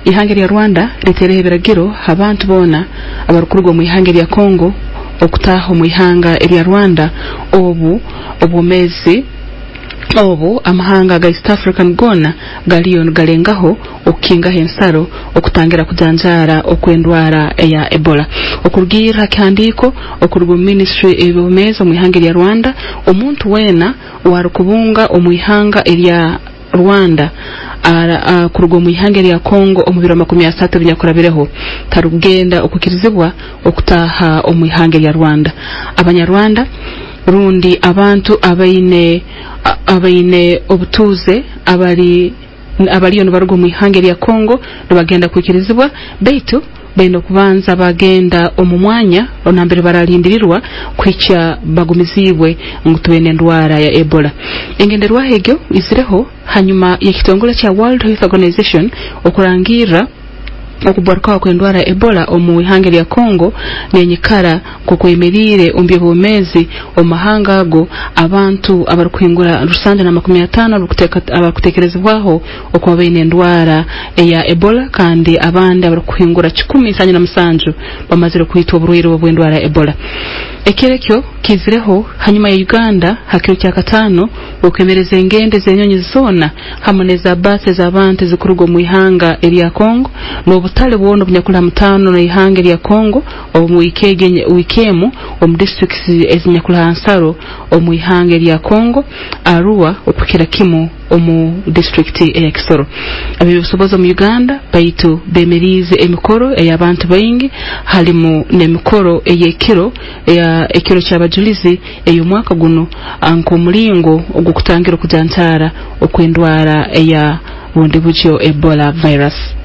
ihanga lya Rwanda literehe biragiro abantu bona abarukurugo mu ihanga lya Kongo okutaho mu ihanga lya Rwanda obumezi amahanga ga East African gona galiyon galengaho okinga hensaro okutangira kujanjara okwendwara ya Ebola okurugira kandiko okurugo ministry ebomeza mu ihanga lya Rwanda omuntu wena warukubunga omuyihanga lya Rwanda kurugo mu ihanga lya Kongo omubiro 30 binyakorabireho tarugenda okukirizibwa okutaha omuyihanga lya Rwanda abanyarwanda rundi abantu abaine obutuze abaliyo nibarugo mu ihanga lya Kongo bagenda kwikirizibwa beitu baino kubanza bagenda omumwanya onambere baralindirirwa kwicha bagumizibwe ngutubene ndwara ya Ebola engenderwa hegyo isireho hanyuma y'ekitongole kya World Health Organization okurangira okubarkaho kwendwara Ebola omu ihanga lya Kongo nenyikara kokwemerire ombye bomezi omahanga ago abantu abarukwingura rusande na 50 abakutekerezebwaho okuba baine ndwara ya Ebola kandi abandi abarukwingura 17 bamazire kwitwa oburwire bw'endwara Ebola ekirekyo kizireho hanyuma ya Uganda hakiro kya 5 okwemereza engende zenyonyi zona hamoneza base z'abantu zikurugo mu ihanga lya Kongo n'obutale bwono bunyakula 5 na ihanga lya Kongo omu wikemu omu districts ezinyakula ansaro omu ihanga lya Kongo Arua opukira kimu omu district ya Kisoro abibusoboza mu Uganda baitu bemerize emikoro y'abantu bayingi halimu nemikoro eyekiro ekiro cy'abajulizi ey'umwaka guno anko mulingo ogukutangira kujanjara okwendwara ya bundi bujyo Ebola virus